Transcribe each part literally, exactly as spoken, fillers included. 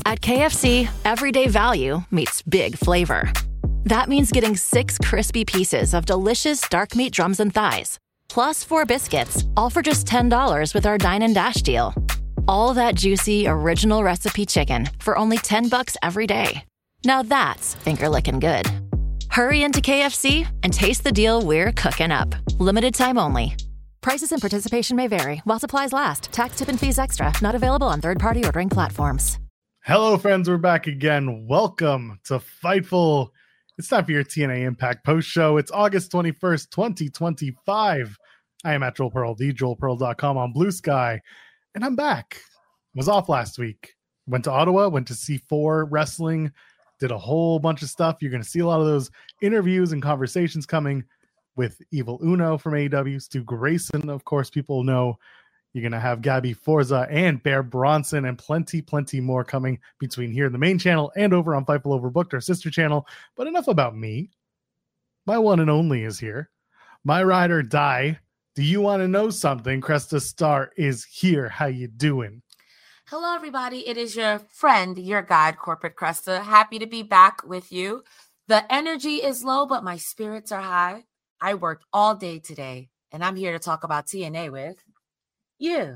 At K F C, everyday value meets big flavor. That means getting six crispy pieces of delicious dark meat drums and thighs, plus four biscuits, all for just ten dollars with our Dine and Dash deal. All that juicy, original recipe chicken for only ten bucks every day. Now that's finger-licking good. Hurry into K F C and taste the deal we're cooking up. Limited time only. Prices and participation may vary while supplies last. Tax, tip, and fees extra. Not available on third-party ordering platforms. Hello, friends. We're back again. Welcome to Fightful. It's time for your T N A Impact post show. It's August twenty-first, twenty twenty-five. I am at Joel Pearl, the joel pearl dot com on Blue Sky. And I'm back. Was off last week. Went to Ottawa, went to C four Wrestling, did a whole bunch of stuff. You're going to see a lot of those interviews and conversations coming with Evil Uno from A E W, Stu Grayson, of course, people know. You're going to have Gabby Forza and Bear Bronson and plenty, plenty more coming between here in the main channel and over on Fightful Overbooked, our sister channel. But enough about me. My one and only is here. My ride or die. Do you want to know something? Cresta Star is here. How you doing? Hello, everybody. It is your friend, your guide, Corporate Cresta. Happy to be back with you. The energy is low, but my spirits are high. I worked all day today, and I'm here to talk about T N A with you.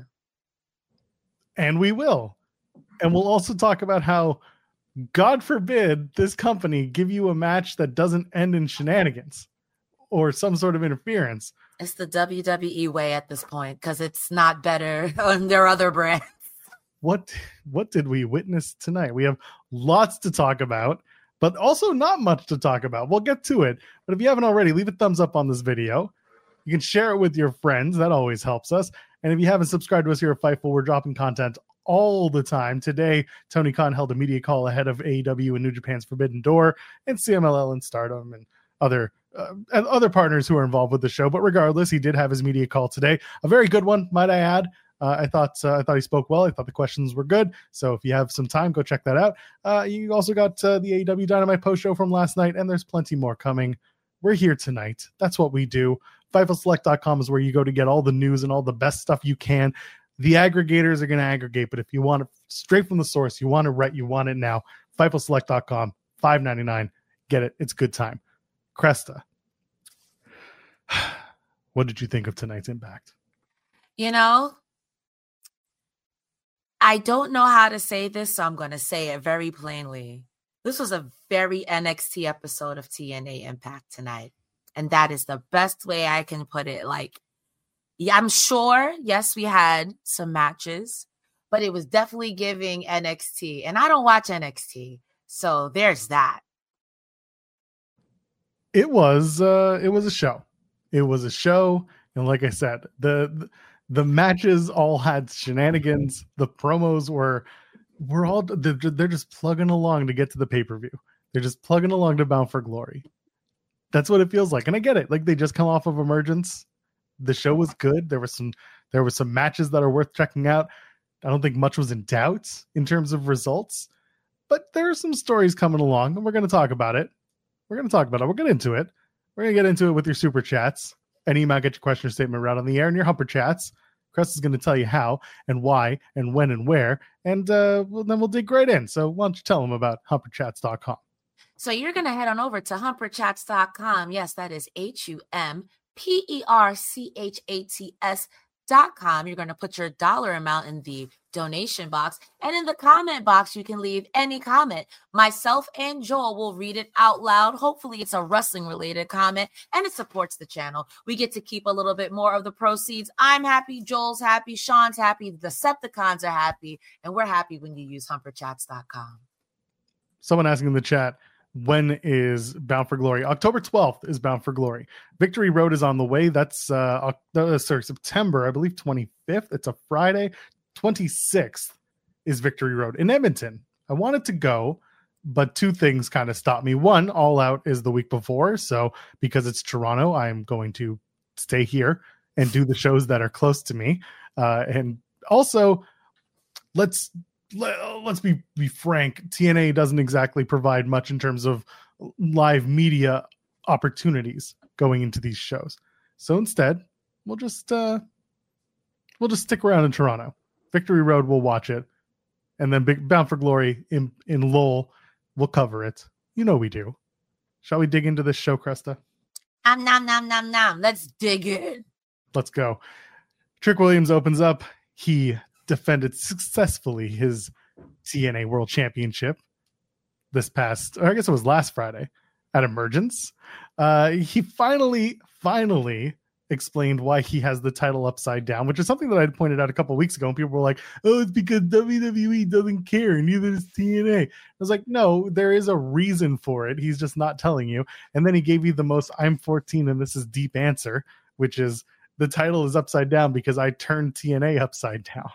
And we will. And we'll also talk about how, God forbid, this company give you a match that doesn't end in shenanigans or some sort of interference. It's the W W E way at this point because it's not better on their other brands. What what did we witness tonight? We have lots to talk about, but also not much to talk about. We'll get to it. But if you haven't already, leave a thumbs up on this video. You can share it with your friends. That always helps us. And if you haven't subscribed to us here at Fightful, we're dropping content all the time. Today, Tony Khan held a media call ahead of A E W and New Japan's Forbidden Door and C M L L and Stardom and other uh, and other partners who are involved with the show. But regardless, he did have his media call today. A very good one, might I add. Uh, I thought uh, I thought he spoke well. I thought the questions were good. So if you have some time, go check that out. Uh, you also got uh, the A E W Dynamite post show from last night, and there's plenty more coming. We're here tonight. That's what we do. Fightful Select dot com is where you go to get all the news and all the best stuff you can. The aggregators are going to aggregate, but if you want it straight from the source, you want it right, you want it now, Fightful Select dot com, five ninety-nine. Get it. It's good time. Cresta, what did you think of tonight's Impact? You know, I don't know how to say this, so I'm going to say it very plainly. This was a very N X T episode of T N A Impact tonight. And that is the best way I can put it. Like, yeah, I'm sure, yes, we had some matches, but it was definitely giving N X T. And I don't watch N X T, so there's that. It was uh, it was a show. It was a show. And like I said, the, the the matches all had shenanigans. The promos were we're all they're, they're just plugging along to get to the pay-per-view. They're just plugging along to Bound for Glory. That's what it feels like. And I get it. Like, they just come off of Emergence. The show was good. There was some there were some matches that are worth checking out. I don't think much was in doubt in terms of results, but there are some stories coming along, and we're going to talk about it. We're going to talk about it. We'll get into it. We're going to get into it with your super chats. And email, get your question or statement right on the air, and your Humper chats. Crest is going to tell you how and why and when and where, and uh, well, then we'll dig right in. So why don't you tell them about humper chats dot com? So you're going to head on over to humper chats dot com. Yes, that is H U M P E R C H A T S dot com. You're going to put your dollar amount in the donation box. And in the comment box, you can leave any comment. Myself and Joel will read it out loud. Hopefully it's a wrestling-related comment, and it supports the channel. We get to keep a little bit more of the proceeds. I'm happy. Joel's happy. Sean's happy. The Decepticons are happy. And we're happy when you use humper chats dot com. Someone asking in the chat, when is Bound for Glory? October twelfth is Bound for Glory. Victory Road is on the way. That's uh, uh sorry, September, I believe twenty-fifth. It's a Friday. twenty-sixth is Victory Road in Edmonton. I wanted to go, but two things kind of stopped me. One, All Out is the week before. So because it's Toronto, I'm going to stay here and do the shows that are close to me. Uh, and also, let's let's be, be frank, T N A doesn't exactly provide much in terms of live media opportunities going into these shows. So instead, we'll just uh, we'll just stick around in Toronto. Victory Road, we'll watch it. and then Big Bound for Glory in in L O L. We'll cover it. You know we do. Shall we dig into this show, Cresta? Um, nom, nom, nom, nom. Let's dig in. Let's go. Trick Williams opens up. He defended successfully his T N A World Championship this past, or I guess it was last Friday at Emergence. Uh, he finally, finally explained why he has the title upside down, which is something that I pointed out a couple of weeks ago. And people were like, oh, it's because W W E doesn't care. And neither does T N A. I was like, no, there is a reason for it. He's just not telling you. And then he gave you the most I'm fourteen and this is deep answer, which is the title is upside down because I turned T N A upside down.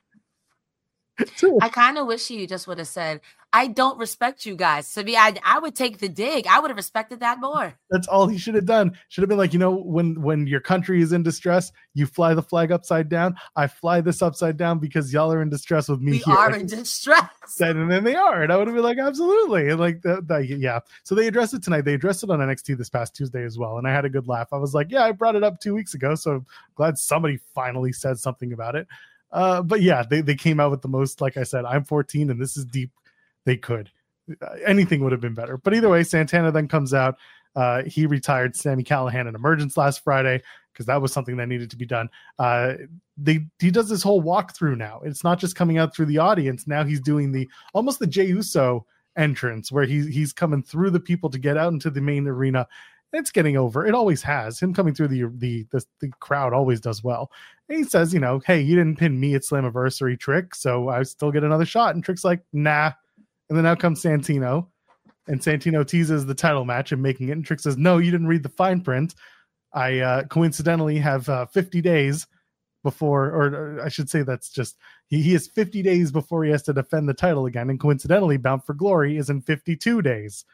I kind of wish you just would have said, I don't respect you guys. To me, I, I would take the dig. I would have respected that more. That's all he should have done. Should have been like, you know, when, when your country is in distress, you fly the flag upside down. I fly this upside down because y'all are in distress with me we here. We are in distress. And then they are. And I would have been like, absolutely. And like, the, the, yeah. So they addressed it tonight. They addressed it on N X T this past Tuesday as well. And I had a good laugh. I was like, yeah, I brought it up two weeks ago. So I'm glad somebody finally said something about it. Uh, but yeah, they, they came out with the most, like I said, I'm fourteen and this is deep. They could. Uh, anything would have been better. But either way, Santana then comes out. Uh, he retired Sami Callihan in Emergence last Friday because that was something that needed to be done. Uh, they He does this whole walkthrough now. It's not just coming out through the audience. Now he's doing the almost the Jey Uso entrance where he, he's coming through the people to get out into the main arena. It's getting over. It always has. Him coming through the the the, the crowd always does well. And he says, you know, hey, you didn't pin me at Slammiversary, Trick, so I still get another shot. And Trick's like, nah. And then out comes Santino, and Santino teases the title match and making it. And Trick says, no, you didn't read the fine print. I uh, coincidentally have uh, fifty days before, or, or I should say that's just, he, he has fifty days before he has to defend the title again. And coincidentally, Bound for Glory is in fifty-two days.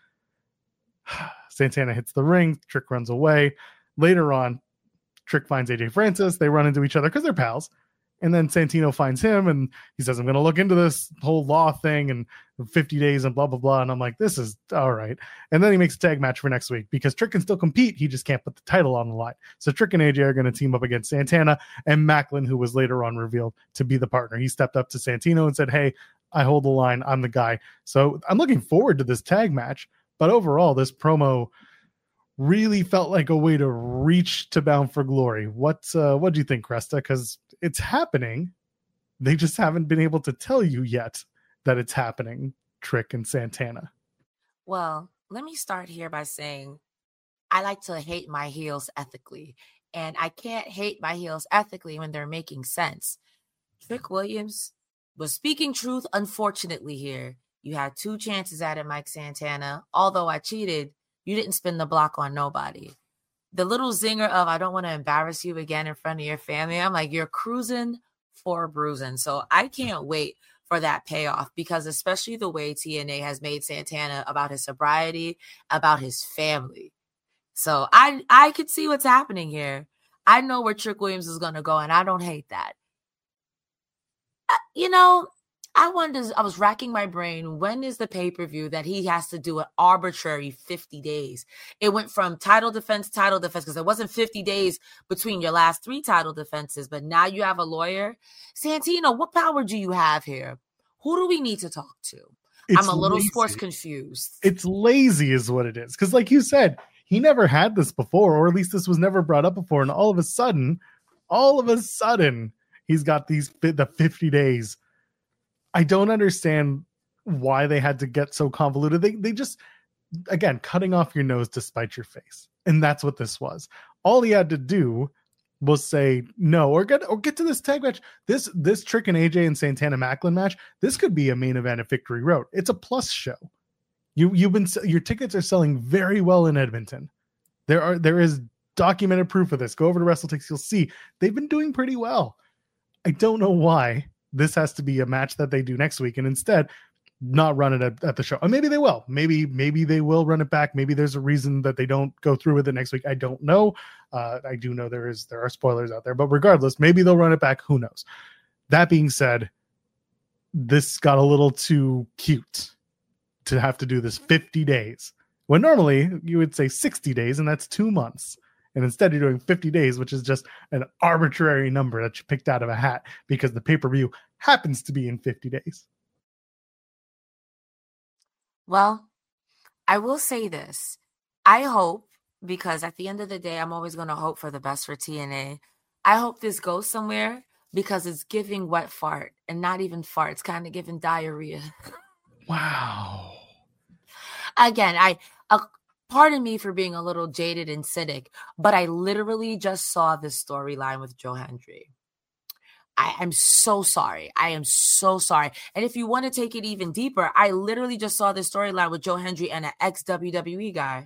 Santana hits the ring. Trick runs away. Later on, Trick finds A J Francis. They run into each other because they're pals. And then Santino finds him and he says, I'm going to look into this whole law thing and fifty days and blah, blah, blah. And I'm like, this is all right. And then he makes a tag match for next week because Trick can still compete. He just can't put the title on the line. So Trick and A J are going to team up against Santana and Macklin, who was later on revealed to be the partner. He stepped up to Santino and said, hey, I hold the line. I'm the guy. So I'm looking forward to this tag match. But overall, this promo really felt like a way to reach to Bound for Glory. What uh, what do you think, Cresta? Because it's happening. They just haven't been able to tell you yet that it's happening, Trick and Santana. Well, let me start here by saying I like to hate my heels ethically. And I can't hate my heels ethically when they're making sense. Trick Williams was speaking truth, unfortunately, here. You had two chances at it, Mike Santana. Although I cheated, you didn't spin the block on nobody. The little zinger of, I don't want to embarrass you again in front of your family. I'm like, you're cruising for bruising. So I can't wait for that payoff because especially the way T N A has made Santana about his sobriety, about his family. So I, I could see what's happening here. I know where Trick Williams is going to go, and I don't hate that. Uh, you know, I wanted to, I was racking my brain. When is the pay-per-view that he has to do an arbitrary fifty days? It went from title defense, title defense, because it wasn't fifty days between your last three title defenses, but now you have a lawyer. Santino, what power do you have here? Who do we need to talk to? It's I'm a little lazy. sports confused. It's lazy is what it is. Because like you said, he never had this before, or at least this was never brought up before. And all of a sudden, all of a sudden, he's got these the fifty days. I don't understand why they had to get so convoluted. They they just, again, cutting off your nose to spite your face. And that's what this was. All he had to do was say no, or get or get to this tag match. This this Trick and A J and Santana Macklin match, this could be a main event at Victory Road. It's a plus show. You you've been your tickets are selling very well in Edmonton. There are there is documented proof of this. Go over to WrestleTix, you'll see they've been doing pretty well. I don't know why this has to be a match that they do next week and instead not run it at, at the show. Or maybe they will. Maybe maybe they will run it back. Maybe there's a reason that they don't go through with it next week. I don't know. Uh, I do know there is there are spoilers out there, but regardless, maybe they'll run it back. Who knows? That being said, this got a little too cute to have to do this fifty days. When normally you would say sixty days, and that's two months. And instead you're doing fifty days, which is just an arbitrary number that you picked out of a hat because the pay-per-view happens to be in fifty days. Well, I will say this. I hope, because at the end of the day, I'm always going to hope for the best for T N A. I hope this goes somewhere because it's giving wet fart and not even fart. It's kind of giving diarrhea. Wow. Again, I uh, pardon me for being a little jaded and cynic, but I literally just saw this storyline with Joe Hendry. I am so sorry. I am so sorry. And if you want to take it even deeper, I literally just saw this storyline with Joe Hendry and an ex-W W E guy.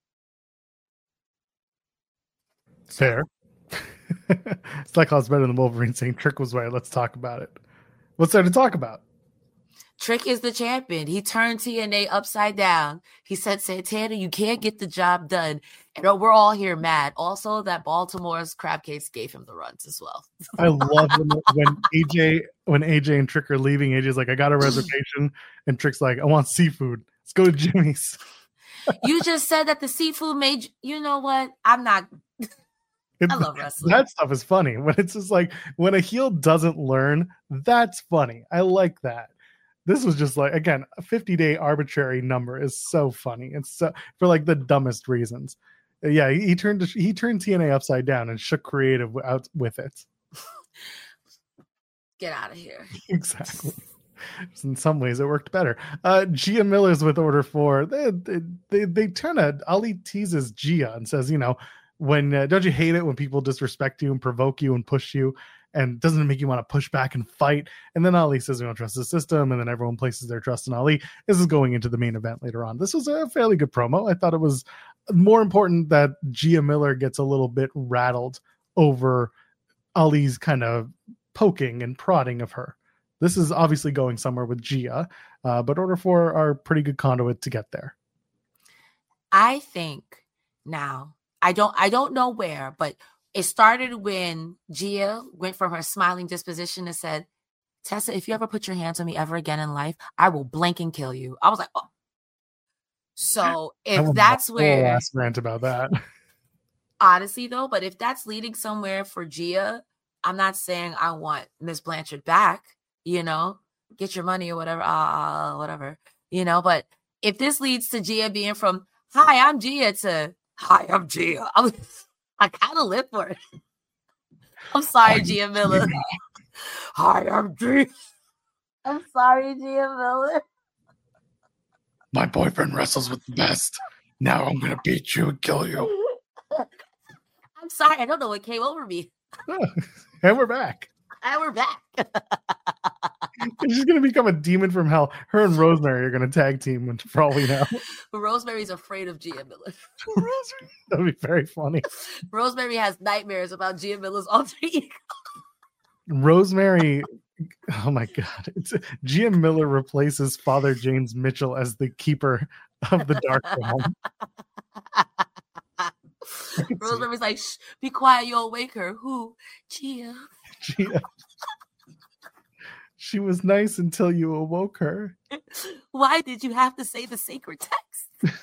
Fair. It's like I was better than Wolverine saying Trick was right. Let's talk about it. What's there to talk about? Trick is the champion. He turned T N A upside down. He said, Santana, you can't get the job done. And we're all here mad. Also, that Baltimore's crab cakes gave him the runs as well. I love when, when A J when A J and Trick are leaving. A J's like, I got a reservation. And Trick's like, I want seafood. Let's go to Jimmy's. You just said that the seafood made, you know what? I'm not. It, I love wrestling. That stuff is funny. When it's just like, when a heel doesn't learn, that's funny. I like that. This was just like, again, a fifty-day arbitrary number is so funny. It's so, for like the dumbest reasons. Yeah, he, he turned he turned T N A upside down and shook creative out with it. Get out of here. Exactly. In some ways, it worked better. Uh, Gia Miller's with Order Four. They they they, they turn a Ali teases Gia and says, you know, when uh, don't you hate it when people disrespect you and provoke you and push you? And doesn't it make you want to push back and fight? And then Ali says we don't trust the system, and then everyone places their trust in Ali. This is going into the main event later on. This was a fairly good promo. I thought it was more important that Gia Miller gets a little bit rattled over Ali's kind of poking and prodding of her. This is obviously going somewhere with Gia, uh, but Order Four are pretty good conduit to get there. I think now I don't I don't know where, but it started when Gia went from her smiling disposition and said, Tessa, if you ever put your hands on me ever again in life, I will blank and kill you. I was like, oh. So if that's where last rant about that. Honestly, though, but if that's leading somewhere for Gia, I'm not saying I want Miss Blanchard back, you know, get your money or whatever, uh, whatever, you know, but if this leads to Gia being from, hi, I'm Gia to, hi, I'm Gia. I'm I kind of live for it. I'm sorry, Gia Miller. Hi, I'm Gia. I'm sorry, Gia Miller. My boyfriend wrestles with the best. Now I'm going to beat you and kill you. I'm sorry. I don't know what came over me. And we're back. And we're back. She's going to become a demon from hell. Her and Rosemary are going to tag team for all we know. Rosemary's afraid of Gia Miller. That would be very funny. Rosemary has nightmares about Gia Miller's alter ego. Rosemary, oh my God. It's, Gia Miller replaces Father James Mitchell as the keeper of the dark realm. Rosemary's like, shh, be quiet, you'll wake her. Who? Gia. Gia. She was nice until you awoke her. Why did you have to say the sacred text?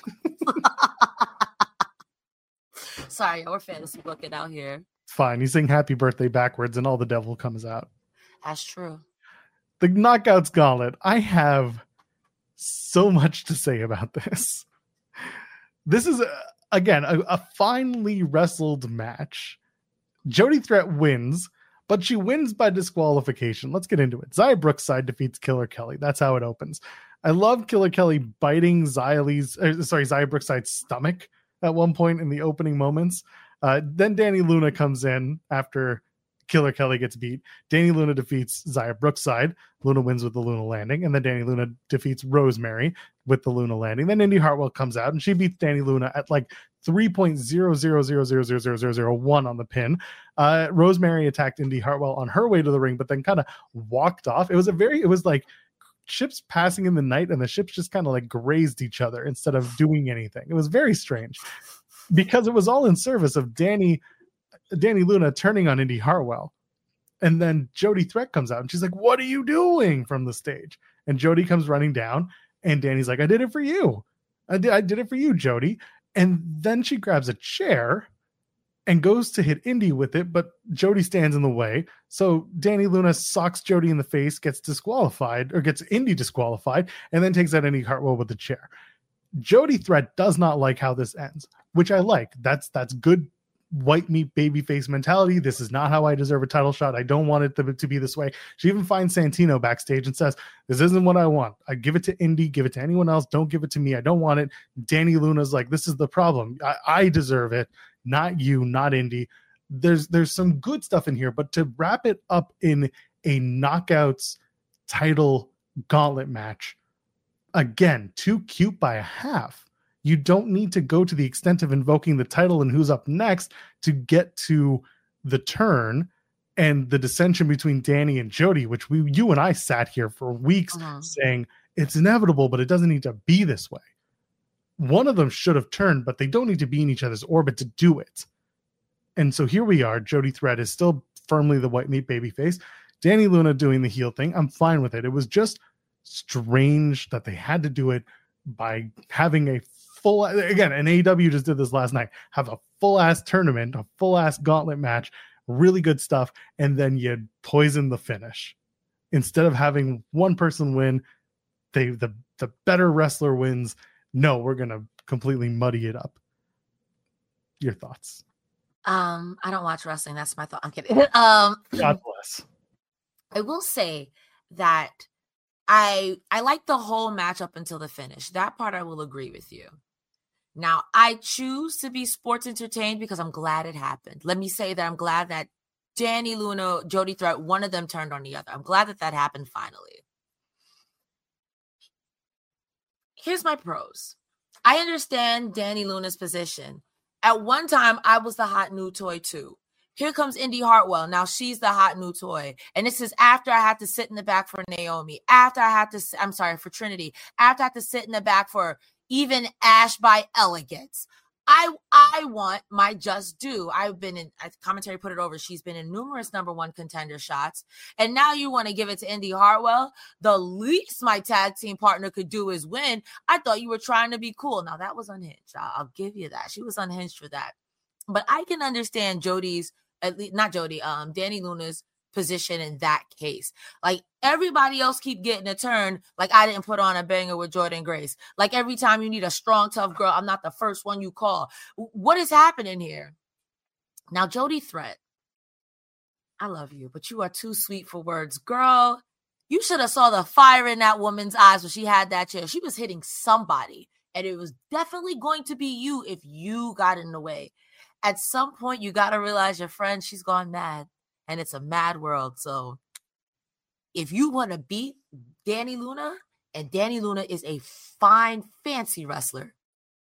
Sorry, we're fantasy booking out here. Fine. You sing happy birthday backwards and all the devil comes out. That's true. The Knockouts Gauntlet. I have so much to say about this. This is, a, again, a, a finely wrestled match. Jody Threat wins, but she wins by disqualification. Let's get into it. Xia Brookside defeats Killer Kelly. That's how it opens. I love Killer Kelly biting Xia uh, sorry, Xia Brookside's stomach at one point in the opening moments. Uh, then Danny Luna comes in after Killer Kelly gets beat. Danny Luna defeats Xia Brookside. Luna wins with the Luna Landing. And then Danny Luna defeats Rosemary with the Luna Landing. Then Indy Hartwell comes out and she beats Danny Luna at like three point zero zero zero zero zero zero zero zero one on the pin. Uh, Rosemary attacked Indy Hartwell on her way to the ring, but then kind of walked off. It was a very, it was like ships passing in the night and the ships just kind of like grazed each other instead of doing anything. It was very strange because it was all in service of Danny Danny Luna turning on Indy Hartwell. And then Jody Threat comes out and she's like, what are you doing from the stage? And Jody comes running down and Danny's like, I did it for you. I did, I did it for you, Jody. And then she grabs a chair and goes to hit Indy with it, but Jody stands in the way. So Dani Luna socks Jody in the face, gets disqualified, or gets Indy disqualified, and then takes out Indy Hartwell with the chair. Jody Threat does not like how this ends, which I like. That's that's good white meat babyface mentality. This is not how I deserve a title shot. I don't want it to, to be this way. She even finds Santino backstage and says, this isn't what I want. I give it to Indy, give it to anyone else. Don't give it to me. I don't want it. Dani Luna's like, this is the problem. I, I deserve it. Not you, not Indy. There's there's some good stuff in here, but to wrap it up in a knockouts title gauntlet match, again, too cute by a half. You don't need to go to the extent of invoking the title and who's up next to get to the turn and the dissension between Dani and Jody, which we you and I sat here for weeks uh-huh. saying it's inevitable, but it doesn't need to be this way. One of them should have turned, but they don't need to be in each other's orbit to do it. And so here we are. Jody Threat is still firmly the white meat babyface. Dani Luna doing the heel thing. I'm fine with it. It was just strange that they had to do it by having a full, again, and A E W just did this last night, have a full ass tournament, a full ass gauntlet match, really good stuff. And then you poison the finish. Instead of having one person win, they, the, the better wrestler wins. No, we're going to completely muddy it up. Your thoughts? Um, I don't watch wrestling. That's my thought. I'm kidding. Um, God bless. I will say that I I like the whole match up until the finish. That part I will agree with you. Now, I choose to be sports entertained because I'm glad it happened. Let me say that I'm glad that Dani Luna, Jody Threat, one of them turned on the other. I'm glad that that happened finally. Here's my pros. I understand Dani Luna's position. At one time, I was the hot new toy too. Here comes Indy Hartwell. Now she's the hot new toy. And this is after I had to sit in the back for Naomi. After I had to, I'm sorry, for Trinity. After I had to sit in the back for even Ash by Elegance. I I want my just due. I've been in, commentary put it over, she's been in numerous number one contender shots. And now you want to give it to Indy Hartwell? The least my tag team partner could do is win. I thought you were trying to be cool. Now that was unhinged. I'll, I'll give you that. She was unhinged for that. But I can understand Jody's, at least not Jody, um, Dani Luna's position in that case. Like everybody else keep getting a turn. Like I didn't put on a banger with Jordynne Grace. Like every time you need a strong, tough girl, I'm not the first one you call. What is happening here? Now, Jody Threat, I love you, but you are too sweet for words. Girl, you should have saw the fire in that woman's eyes when she had that chair. She was hitting somebody, and it was definitely going to be you if you got in the way. At some point, you got to realize your friend, she's gone mad. And it's a mad world. So if you want to beat Dani Luna, and Dani Luna is a fine, fancy wrestler,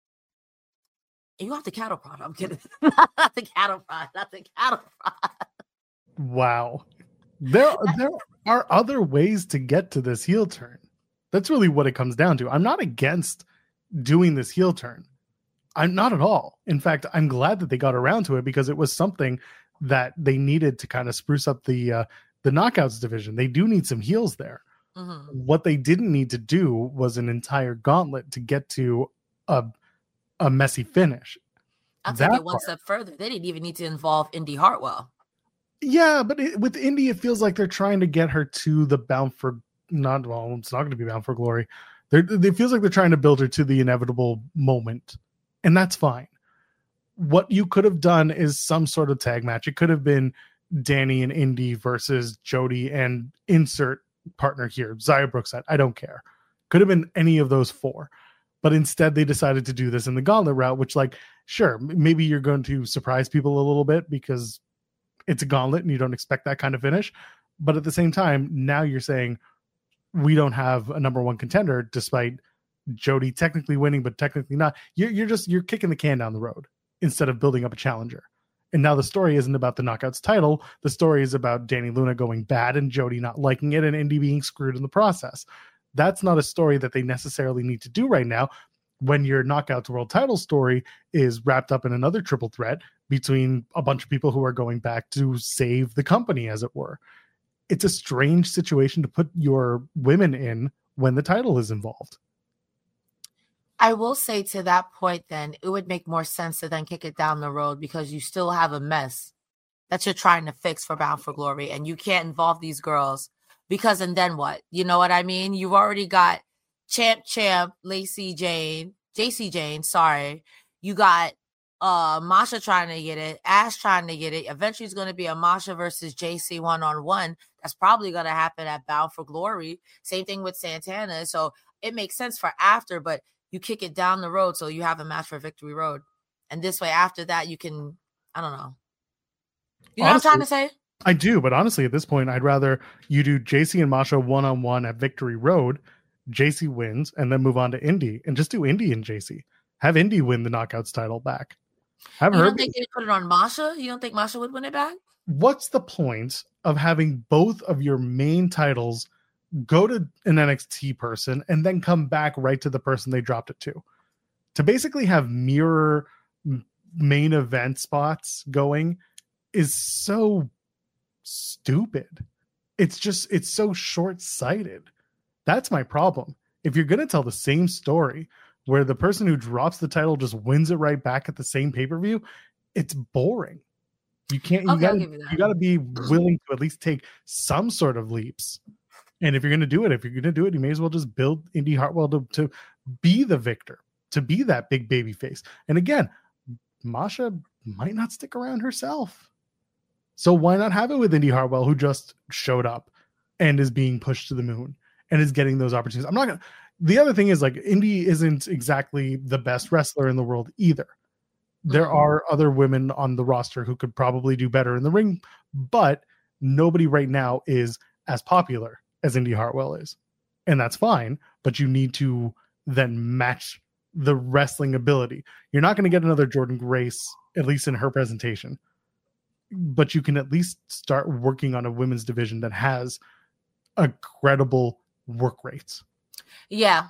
and you have the cattle prod. I'm kidding. Not the cattle prod. Not the cattle prod. Wow. There, there are other ways to get to this heel turn. That's really what it comes down to. I'm not against doing this heel turn. I'm not at all. In fact, I'm glad that they got around to it because it was something that they needed to kind of spruce up the uh, the knockouts division. They do need some heels there. Mm-hmm. What they didn't need to do was an entire gauntlet to get to a a messy finish. I'll take it one part. step further. They didn't even need to involve Indy Hartwell. Yeah, but it, with Indy, it feels like they're trying to get her to the Bound for not well. It's not going to be Bound for Glory. They're, it feels like they're trying to build her to the inevitable moment, and that's fine. What you could have done is some sort of tag match. It could have been Dani and Indy versus Jody and insert partner here, Xia Brookside. I don't care. Could have been any of those four. But instead, they decided to do this in the gauntlet route, which, like, sure, maybe you're going to surprise people a little bit because it's a gauntlet and you don't expect that kind of finish. But at the same time, now you're saying we don't have a number one contender despite Jody technically winning, but technically not. You're, you're just, you're kicking the can down the road instead of building up a challenger. And now the story isn't about the Knockouts title. The story is about Dani Luna going bad and Jody not liking it and Indy being screwed in the process. That's not a story that they necessarily need to do right now when your Knockouts world title story is wrapped up in another triple threat between a bunch of people who are going back to save the company, as it were. It's a strange situation to put your women in when the title is involved. I will say to that point, then it would make more sense to then kick it down the road because you still have a mess that you're trying to fix for Bound for Glory, and you can't involve these girls because, and then what? You know what I mean? You've already got Champ Champ, Lacey Jane, J C Jane, sorry. You got uh, Masha trying to get it, Ash trying to get it. Eventually it's going to be a Masha versus J C one-on-one. That's probably going to happen at Bound for Glory. Same thing with Santana. So it makes sense for after, but you kick it down the road so you have a match for Victory Road. And this way, after that, you can, I don't know. You know honestly, what I'm trying to say? I do, but honestly, at this point, I'd rather you do J C and Masha one-on-one at Victory Road, J C wins, and then move on to Indy, and just do Indy and J C. Have Indy win the Knockouts title back. Have you her don't think they'd put it on Masha? You don't think Masha would win it back? What's the point of having both of your main titles go to an N X T person and then come back right to the person they dropped it to? To basically have mirror main event spots going is so stupid. It's just, it's so short-sighted. That's my problem. If you're going to tell the same story where the person who drops the title just wins it right back at the same pay-per-view, it's boring. You can't, you okay, gotta, you, you gotta be willing to at least take some sort of leaps. And if you're going to do it, if you're going to do it, you may as well just build Indy Hartwell to, to be the victor, to be that big baby face. And again, Masha might not stick around herself. So why not have it with Indy Hartwell, who just showed up and is being pushed to the moon and is getting those opportunities? I'm not going to, the other thing is, like, Indy isn't exactly the best wrestler in the world either. There are other women on the roster who could probably do better in the ring, but nobody right now is as popular as Indy Hartwell is. And that's fine, but you need to then match the wrestling ability. You're not going to get another Jordan Grace, at least in her presentation, but you can at least start working on a women's division that has a credible work rates. Yeah.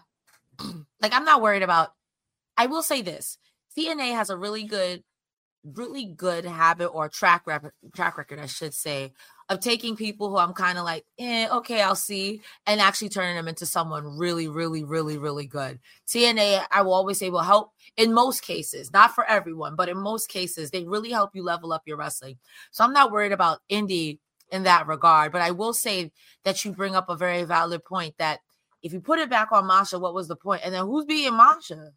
Like, I'm not worried about, I will say this. T N A has a really good, really good habit or track record, track record, I should say, of taking people who I'm kind of like, eh, okay, I'll see, and actually turning them into someone really, really, really, really good. T N A, I will always say, will help in most cases, not for everyone, but in most cases, they really help you level up your wrestling. So I'm not worried about Indy in that regard, but I will say that you bring up a very valid point that if you put it back on Masha, what was the point? And then who's beating Masha?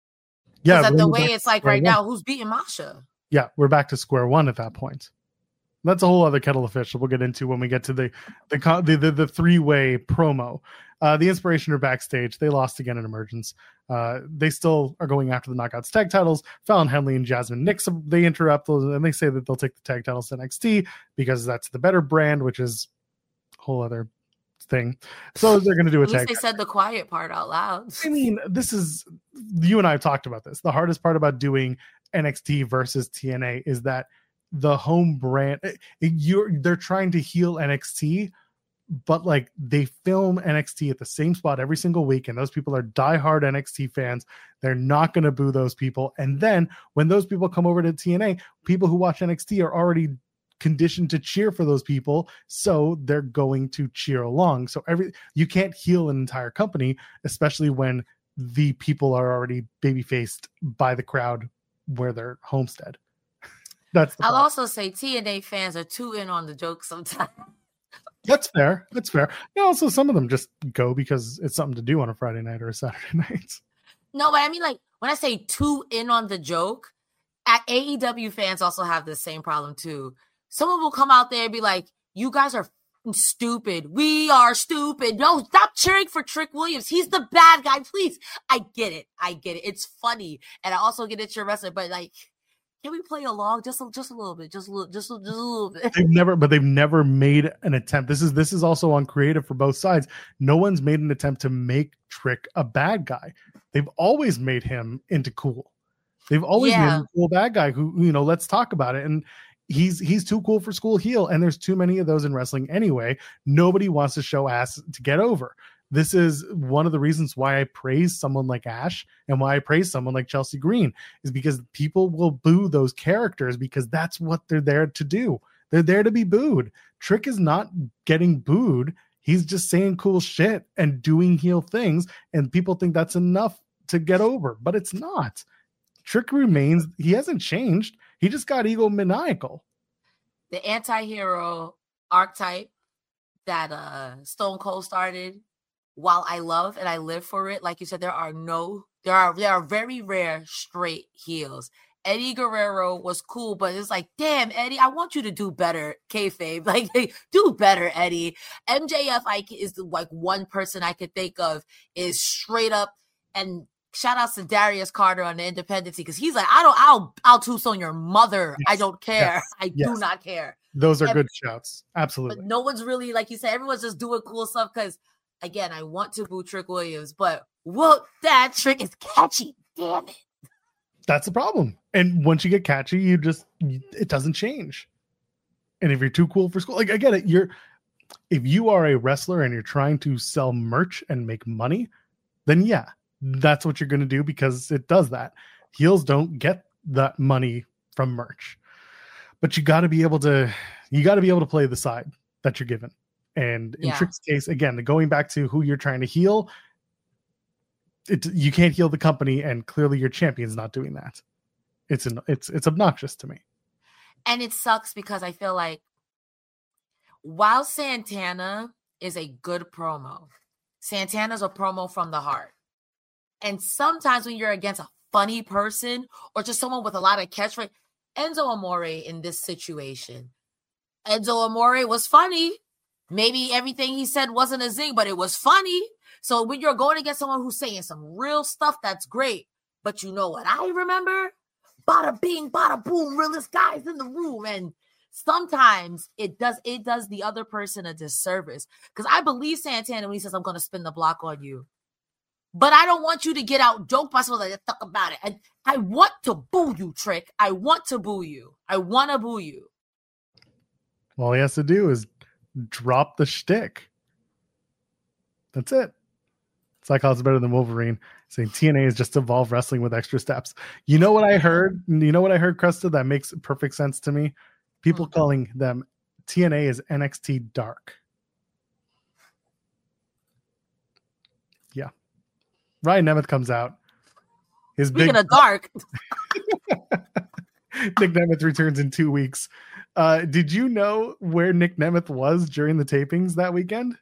Yeah, that the way it's like right now, who's beating Masha? Yeah, we're back to square one at that point. That's a whole other kettle of fish that we'll get into when we get to the the the, the, the three-way promo. Uh, the Inspiration are backstage. They lost again in Emergence. Uh, they still are going after the Knockouts tag titles. Fallon Henley and Jasmine Nix, they interrupt those, and they say that they'll take the tag titles to N X T because that's the better brand, which is a whole other thing. So they're going to do a At least tag. They said the quiet part out loud. I mean, this is, you and I have talked about this. The hardest part about doing N X T versus T N A is that the home brand, you're they're trying to heal N X T, but like they film N X T at the same spot every single week, and those people are diehard N X T fans. They're not going to boo those people. And then when those people come over to T N A, people who watch N X T are already conditioned to cheer for those people, so they're going to cheer along. So every you can't heal an entire company, especially when the people are already baby faced by the crowd where they're homestead. That's the I'll problem. also say T N A fans are too in on the joke sometimes. That's fair. That's fair. Yeah, also some of them just go because it's something to do on a Friday night or a Saturday night. No, but I mean, like, when I say too in on the joke, at A E W fans also have the same problem too. Someone will come out there and be like, you guys are stupid. We are stupid. No, stop cheering for Trick Williams. He's the bad guy, please. I get it. I get it. It's funny. And I also get it, your wrestler, but like, can we play along just a, just a little bit, just a little, just a, just a little bit? They've never, but they've never made an attempt. This is this is also on creative for both sides. No one's made an attempt to make Trick a bad guy. They've always made him into cool. They've always Yeah. made him a cool bad guy who, you know, let's talk about it. And he's he's too cool for school heel, and there's too many of those in wrestling anyway. Nobody wants to show ass to get over. This is one of the reasons why I praise someone like Ash and why I praise someone like Chelsea Green, is because people will boo those characters because that's what they're there to do. They're there to be booed. Trick is not getting booed. He's just saying cool shit and doing heel things, and people think that's enough to get over, but it's not. Trick remains. He hasn't changed. He just got egomaniacal. The anti-hero archetype that uh, Stone Cold started, while I love and I live for it, like you said, there are no, there are there are very rare straight heels. Eddie Guerrero was cool, but it's like, damn, Eddie, I want you to do better, kayfabe. Like, hey, do better, Eddie. M J F I is the, like one person I could think of is straight up, and shout outs to Darius Carter on the Independency, because he's like, I don't, I'll, I'll toast on your mother. Yes. I don't care. Yes. I yes. do not care. Those are and, good shouts. Absolutely. But no one's really, like you said, everyone's just doing cool stuff because, again, I want to boo Trick Williams, but whoop, that trick is catchy. Damn it. That's the problem. And once you get catchy, you just, it doesn't change. And if you're too cool for school, like I get it. You're, if you are a wrestler and you're trying to sell merch and make money, then yeah, that's what you're going to do because it does that. Heels don't get that money from merch, but you got to be able to, you got to be able to play the side that you're given. And in yeah. Trick's case, again, going back to who you're trying to heal, it, you can't heal the company, and clearly your champion's not doing that. It's an, it's it's obnoxious to me. And it sucks because I feel like while Santana is a good promo, Santana's a promo from the heart. And sometimes when you're against a funny person or just someone with a lot of catchphrase, Enzo Amore in this situation, Enzo Amore was funny. Maybe everything he said wasn't a zing, but it was funny. So when you're going against someone who's saying some real stuff, that's great. But you know what I remember? Bada bing, bada boom, realest guys in the room. And sometimes it does it does the other person a disservice. Because I believe Santana when he says, I'm going to spin the block on you. But I don't want you to get out joked by someone like, talk about it. And I want to boo you, Trick. I want to boo you. I want to boo you. All he has to do is drop the shtick. That's it. Cyclops better than Wolverine, saying T N A is just Evolve Wrestling with extra steps. You know what I heard? You know what I heard, Cresta? That makes perfect sense to me. People mm-hmm. calling them T N A is N X T Dark. Yeah. Ryan Nemeth comes out. His Speaking big of dark. Nick Nemeth returns in two weeks. Uh, did you know where Nick Nemeth was during the tapings that weekend?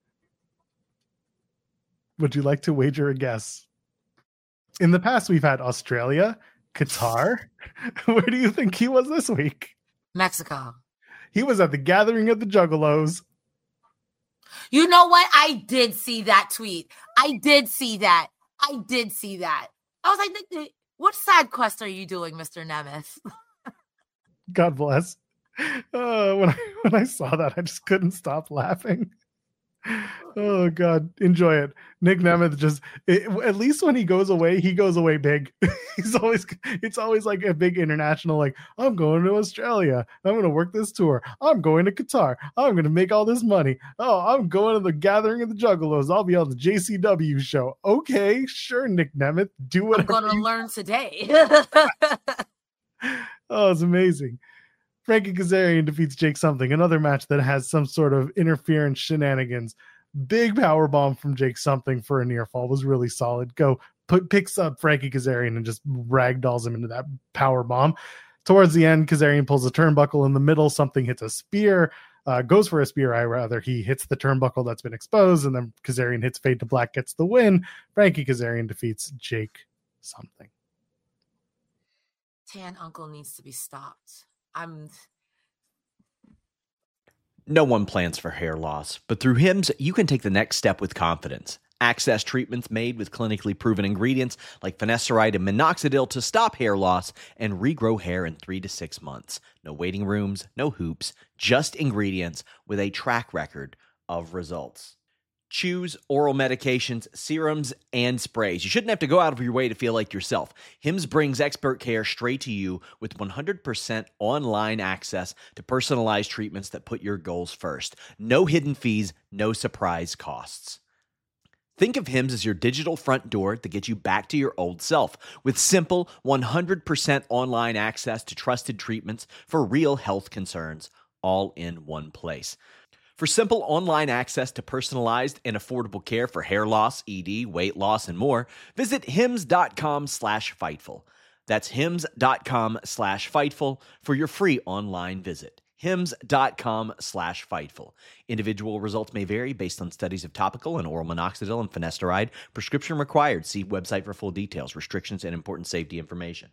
Would you like to wager a guess? In the past, we've had Australia, Qatar. Where do you think he was this week? Mexico. He was at the Gathering of the Juggalos. You know what? I did see that tweet. I did see that. I did see that. I was like, what side quest are you doing, Mister Nemeth? God bless. Uh, when I when I saw that, I just couldn't stop laughing. Oh God, enjoy it. Nick Nemeth just it, at least when he goes away, he goes away big. He's always it's always like a big international, like, I'm going to Australia, I'm going to work this tour, I'm going to Qatar, I'm going to make all this money, oh, I'm going to the Gathering of the Juggalos, I'll be on the J C W show. Okay, sure, Nick Nemeth, do whatever. I'm going to you- learn today. Oh, it's amazing. Frankie Kazarian defeats Jake Something, another match that has some sort of interference shenanigans. Big power bomb from Jake Something for a near fall was really solid. Go put picks up Frankie Kazarian and just ragdolls him into that power bomb. Towards the end, Kazarian pulls a turnbuckle in the middle. Something hits a spear, uh, goes for a spear. I rather he hits the turnbuckle that's been exposed, and then Kazarian hits Fade to Black, gets the win. Frankie Kazarian defeats Jake Something. Tan Uncle needs to be stopped. I'm. No one plans for hair loss, but through Hims, you can take the next step with confidence. Access treatments made with clinically proven ingredients like finasteride and minoxidil to stop hair loss and regrow hair in three to six months. No waiting rooms, no hoops, just ingredients with a track record of results. Choose oral medications, serums, and sprays. You shouldn't have to go out of your way to feel like yourself. Hims brings expert care straight to you with one hundred percent online access to personalized treatments that put your goals first. No hidden fees, no surprise costs. Think of Hims as your digital front door that gets you back to your old self with simple one hundred percent online access to trusted treatments for real health concerns all in one place. For simple online access to personalized and affordable care for hair loss, E D, weight loss, and more, visit hims.com slash Fightful. That's hims.com slash Fightful for your free online visit. hims.com slash Fightful. Individual results may vary based on studies of topical and oral minoxidil and finasteride. Prescription required. See website for full details, restrictions, and important safety information.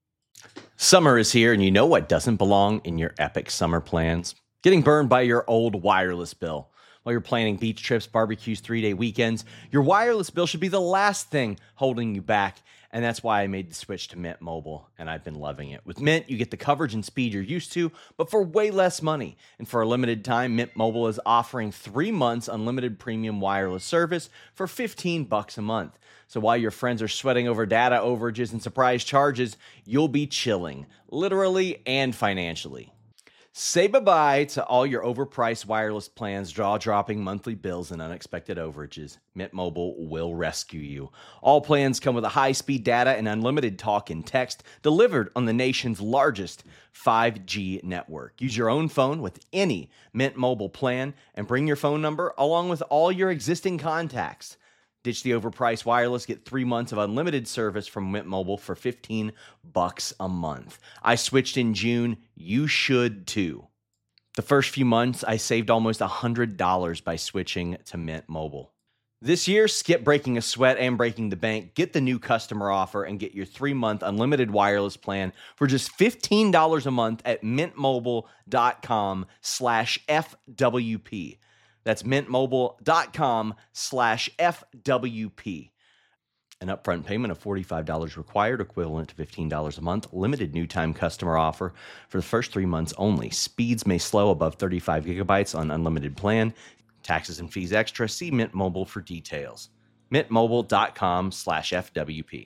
Summer is here, and you know what doesn't belong in your epic summer plans? Getting burned by your old wireless bill. While you're planning beach trips, barbecues, three-day weekends, your wireless bill should be the last thing holding you back, and that's why I made the switch to Mint Mobile, and I've been loving it. With Mint, you get the coverage and speed you're used to, but for way less money. And for a limited time, Mint Mobile is offering three months unlimited premium wireless service for fifteen bucks a month. So while your friends are sweating over data overages and surprise charges, you'll be chilling, literally and financially. Say bye-bye to all your overpriced wireless plans, jaw-dropping monthly bills, and unexpected overages. Mint Mobile will rescue you. All plans come with a high-speed data and unlimited talk and text delivered on the nation's largest five G network. Use your own phone with any Mint Mobile plan and bring your phone number along with all your existing contacts. Ditch the overpriced wireless, get three months of unlimited service from Mint Mobile for fifteen bucks a month. I switched in June. You should too. The first few months, I saved almost one hundred dollars by switching to Mint Mobile. This year, skip breaking a sweat and breaking the bank. Get the new customer offer and get your three-month unlimited wireless plan for just fifteen dollars a month at mintmobile.com slash FWP. That's mintmobile.com slash FWP. An upfront payment of forty-five dollars required, equivalent to fifteen dollars a month. Limited new time customer offer for the first three months only. Speeds may slow above thirty-five gigabytes on unlimited plan. Taxes and fees extra. See Mint Mobile for details. mintmobile.com slash FWP.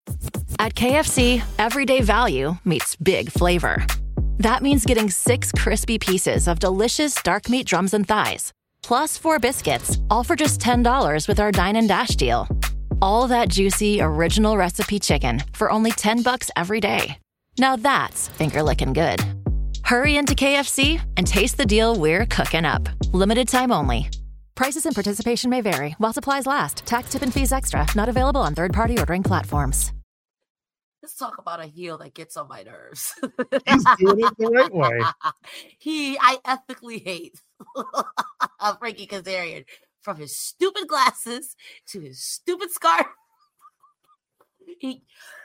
At K F C, everyday value meets big flavor. That means getting six crispy pieces of delicious dark meat drums and thighs, plus four biscuits, all for just ten dollars with our Dine and Dash deal. All that juicy, original recipe chicken for only ten bucks every day. Now that's finger-licking good. Hurry into K F C and taste the deal we're cooking up. Limited time only. Prices and participation may vary while supplies last. Tax, tip, and fees extra. Not available on third-party ordering platforms. Let's talk about a heel that gets on my nerves. He's doing it the right way. He, I ethically hate Frankie Kazarian, from his stupid glasses to his stupid scarf. He,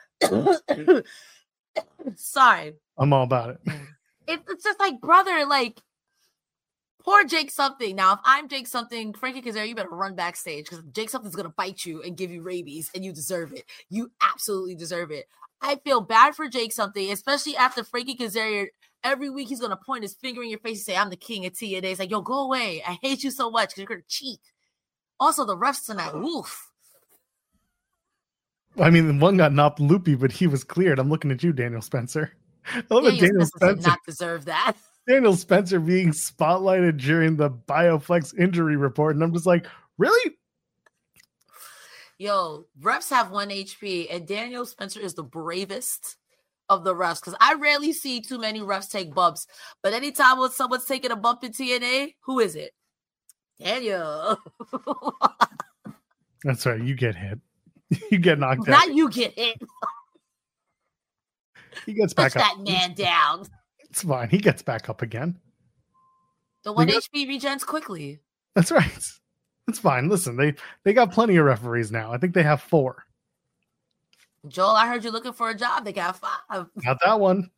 sorry, I'm all about it. it. It's just like, brother, like, poor Jake Something. Now, if I'm Jake Something, Frankie Kazarian, you better run backstage because Jake Something's gonna bite you and give you rabies, and you deserve it. You absolutely deserve it. I feel bad for Jake Something, especially after Frankie Kazarian. Every week he's gonna point his finger in your face and say, "I'm the king of T N A." It's like, yo, go away. I hate you so much because you're gonna cheat. Also, the refs tonight, woof. I mean, one got knocked loopy, but he was cleared. I'm looking at you, Daniel Spencer. I love Daniel, Daniel Spencer Spencer did not deserve that. Daniel Spencer being spotlighted during the BioFlex injury report, and I'm just like, really? Yo, refs have one H P, and Daniel Spencer is the bravest of the refs because I rarely see too many refs take bumps. But anytime when someone's taking a bump in T N A, who is it? Daniel. That's right. You get hit. You get knocked out. Not you get hit. He gets Push back up. that man down. It's fine. He gets back up again. The one got- H P regens quickly. That's right. It's fine. Listen, they they got plenty of referees now. I think they have four. Joel, I heard you looking for a job. They got five. Not that one.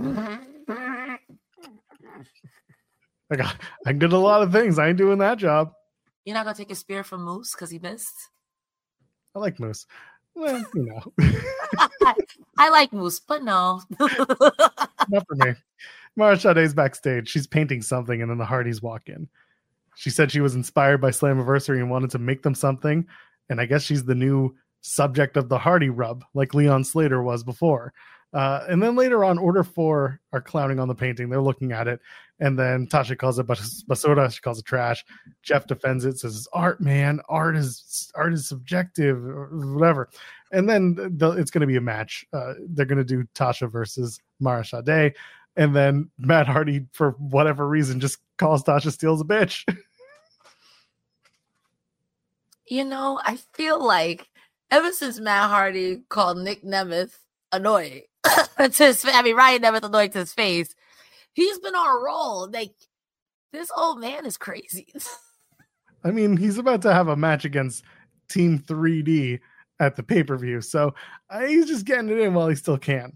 I got I did a lot of things. I ain't doing that job. You're not gonna take a spear from Moose because he missed. I like Moose. Well, you know. I, I like Moose, but no. Not for me. Mara Sade's backstage. She's painting something, and then the Hardys walk in. She said she was inspired by Slammiversary and wanted to make them something. And I guess she's the new subject of the Hardy rub, like Leon Slater was before. Uh, and then later on, Order four are clowning on the painting. They're looking at it. And then Tasha calls it bas- basura. She calls it trash. Jeff defends it, says, art, man. Art is art is subjective, or whatever. And then the, it's going to be a match. Uh, they're going to do Tasha versus Mara Sade. And then Matt Hardy, for whatever reason, just calls Tasha Steelz a bitch. You know, I feel like ever since Matt Hardy called Nick Nemeth annoying to his, I mean, Ryan Nemeth annoying to his face, he's been on a roll. Like, this old man is crazy. I mean, he's about to have a match against Team three D at the pay-per-view, so uh, he's just getting it in while he still can.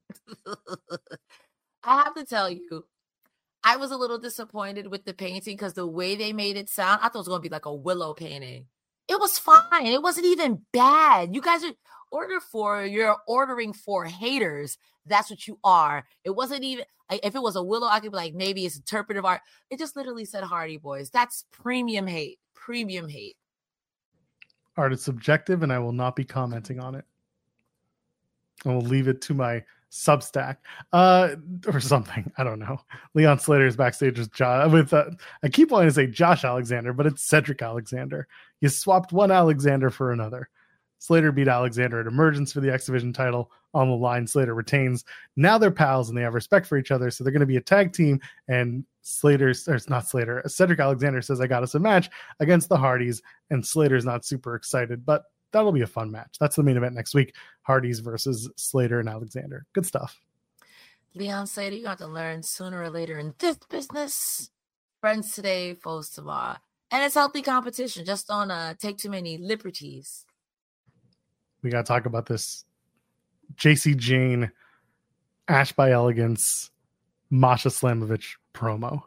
I have to tell you, I was a little disappointed with the painting because the way they made it sound, I thought it was going to be like a Willow painting. It was fine. It wasn't even bad. You guys are order for, you're ordering for haters. That's what you are. It wasn't even, like, if it was a Willow, I could be like, maybe it's interpretive art. It just literally said Hardy Boys. That's premium hate. Premium hate. Art is subjective, and I will not be commenting on it. I will leave it to my Substack uh, or something. I don't know. Leon Slater is backstage with, jo- with uh, I keep wanting to say Josh Alexander, but it's Cedric Alexander. You swapped one Alexander for another. Slater beat Alexander at Emergence for the X Division title. On the line, Slater retains. Now they're pals and they have respect for each other, so they're going to be a tag team. And Slater, or it's not Slater, Cedric Alexander says, I got us a match against the Hardys, and Slater's not super excited, but that'll be a fun match. That's the main event next week. Hardys versus Slater and Alexander. Good stuff. Leon Slater, you have to learn sooner or later in this business. Friends today, foes tomorrow. And it's healthy competition. Just don't uh, take too many liberties. We got to talk about this J C Jane, Ash by Elegance, Masha Slamovich promo.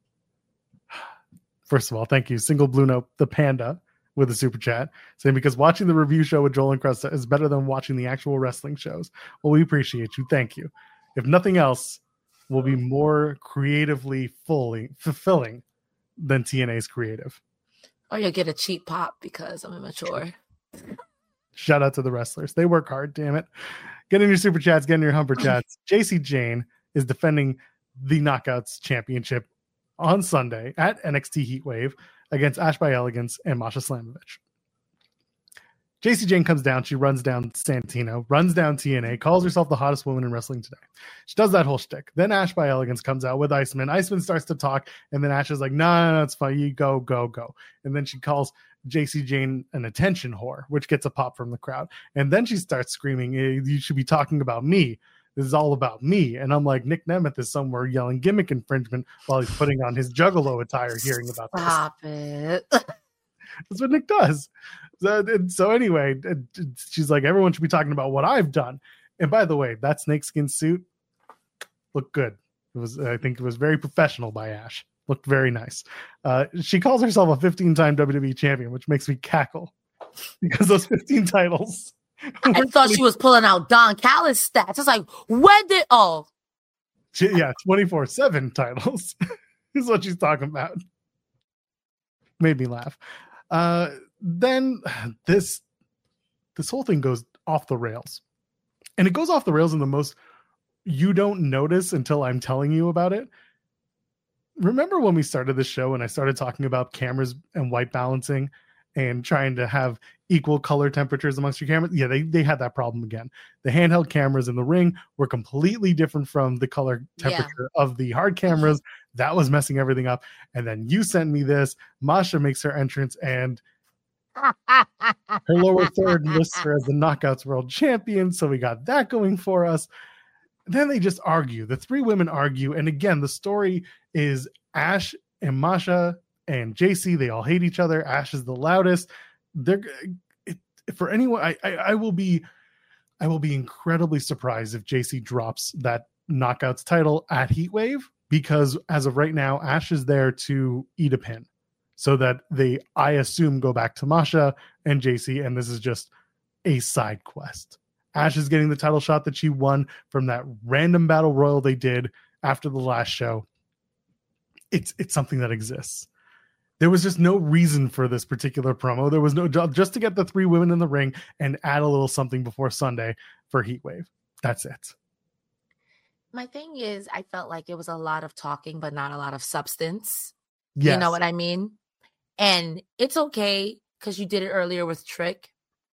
First of all, thank you. Single Blue Note, the Panda, with a super chat, saying, because watching the review show with Joel and Cresta is better than watching the actual wrestling shows. Well, we appreciate you. Thank you. If nothing else, will be more creatively fully fulfilling than T N A's creative. Or you'll get a cheap pop because I'm immature. Shout out to the wrestlers. They work hard, damn it. Get in your super chats, get in your humper chats. J C Jane is defending the Knockouts Championship on Sunday at N X T Heatwave against Ash by Elegance and Masha Slamovich. J C Jane comes down. She runs down Santino, runs down T N A, calls herself the hottest woman in wrestling today. She does that whole shtick. Then Ash by Elegance comes out with Iceman. Iceman starts to talk, and then Ash is like, no, no, no, it's fine. You go, go, go. And then she calls J C Jane an attention whore, which gets a pop from the crowd. And then she starts screaming, you should be talking about me. This is all about me. And I'm like, Nick Nemeth is somewhere yelling gimmick infringement while he's putting on his Juggalo attire, hearing about this. Stop it. That's what Nick does. So, so anyway, she's like, everyone should be talking about what I've done. And by the way, that snakeskin suit looked good. It was, I think it was very professional by Ash. Looked very nice. Uh, she calls herself a fifteen-time W W E champion, which makes me cackle because those fifteen titles. I thought she was pulling out Don Callis stats. It's like, when did, oh. She, yeah, twenty-four seven titles is what she's talking about. Made me laugh. Uh, then this this whole thing goes off the rails. And it goes off the rails in the most you don't notice until I'm telling you about it. Remember when we started the show and I started talking about cameras and white balancing and trying to have equal color temperatures amongst your cameras? Yeah, they, they had that problem again. The handheld cameras in the ring were completely different from the color temperature yeah. of the hard cameras. That was messing everything up. And then you sent me this. Masha makes her entrance and her lower third lists her as the Knockouts World Champion. So we got that going for us. Then they just argue. The three women argue. And again, the story is Ash and Masha and J C. They all hate each other. Ash is the loudest. They're it, for anyone. I, I I will be I will be incredibly surprised if J C drops that Knockouts title at Heatwave, because as of right now, Ash is there to eat a pin, so that they, I assume, go back to Masha and J C, and this is just a side quest. Ash is getting the title shot that she won from that random battle royal they did after the last show. It's it's something that exists. There was just no reason for this particular promo. There was no job just to get the three women in the ring and add a little something before Sunday for Heatwave. That's it. My thing is, I felt like it was a lot of talking, but not a lot of substance. Yes. You know what I mean? And it's okay because you did it earlier with Trick.